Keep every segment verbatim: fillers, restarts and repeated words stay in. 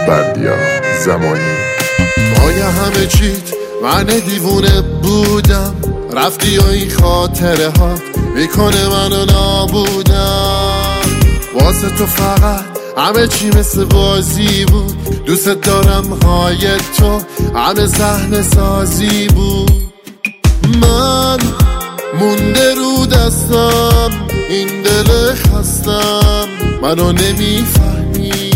بردیا زمانی. مای همه چیت من دیوونه بودم، رفتی و این خاطره ها میکنه منو نابودم. واسه تو فقط همه چی مثل بازی بود، دوست دارم های تو همه صحنه سازی بود. من مونده رو دستم این دل خستم، منو نمیفهمی.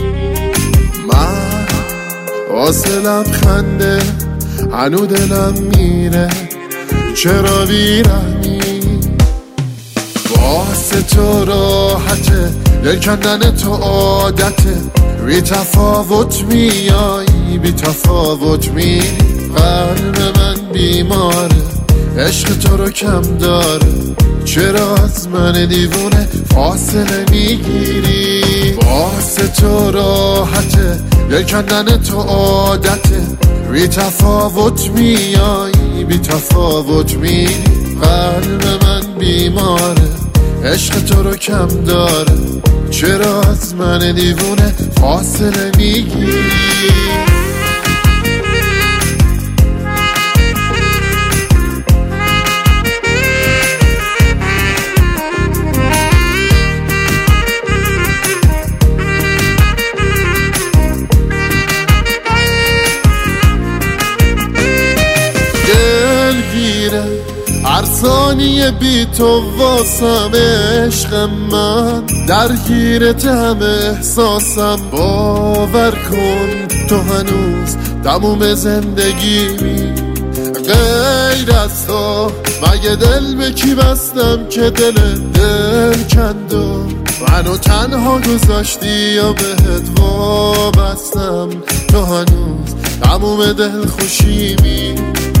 من واسه لبخنده هنو دلم میره، چرا بیرحمی؟ واسه تو راحته، دل کندن تو عادته، بی تفاوت میایی بی تفاوت میری. قلب من بیماره، عشق تو رو کم داره، چرا از من دیوونه فاصله میگیری؟ واسه تو راحته، دل کندن تو عادته، بی تفاوت میایی بی تفاوت میری. قلب من بیماره، عشق تو رو کم داره، چرا از من دیوونه فاصله میگیری؟ هر ثانیه بی تو واسم عشق من، درگیرت همه احساسم. باور کن تو هنوز تموم زندگیمی، غیر از تو مگه دل به کی بستم که دل دل کند و منو تنها گذاشتی یا بهت وابستم. تو هنوز تموم دل خوشیمی،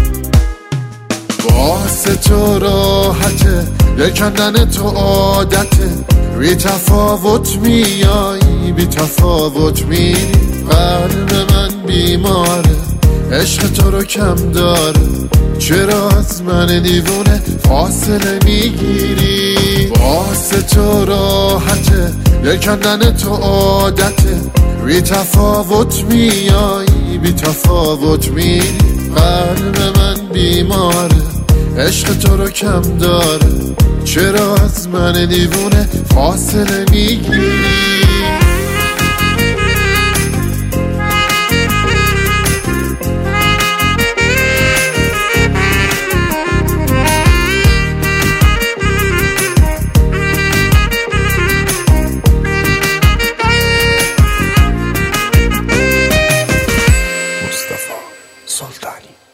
واسه تو راحته، دل کندن تو عادته، بی تفاوت میایی بی تفاوت میری. قلب من بیماره، عشق تو رو کم داره، چرا از من دیوونه فاصله میگیری؟ واسه تو راحته، دل کندن تو عادته، بی تفاوت میایی بی تفاوت میری. قلب من بیماره، عشق تو رو کم داره، چرا از من دیوونه فاصله میگیری؟ مصطفی سلطانی.